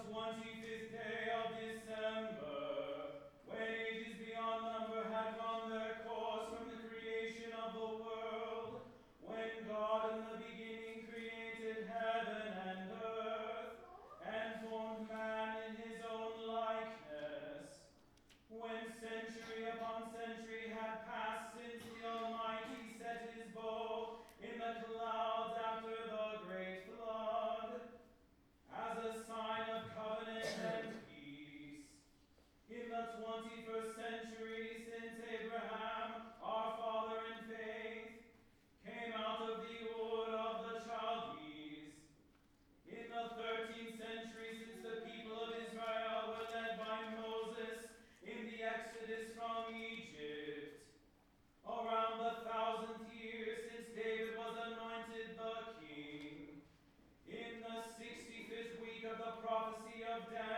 25th day of December, when ages beyond number had run their course from the creation of the world, when God in the beginning created heaven and earth, and formed man in his own likeness, when century upon century had passed since the Almighty set his bow in the clouds after the great flood, as a sign of covenant and peace. In the 21st century, since Abraham, our father in faith, came out of the Ur of the Chaldees. In the 13th century, since the people of Israel were led by Moses in the exodus from Egypt. Around the 1000th year since David was anointed the king. In the 65th week of the prophecy of Daniel,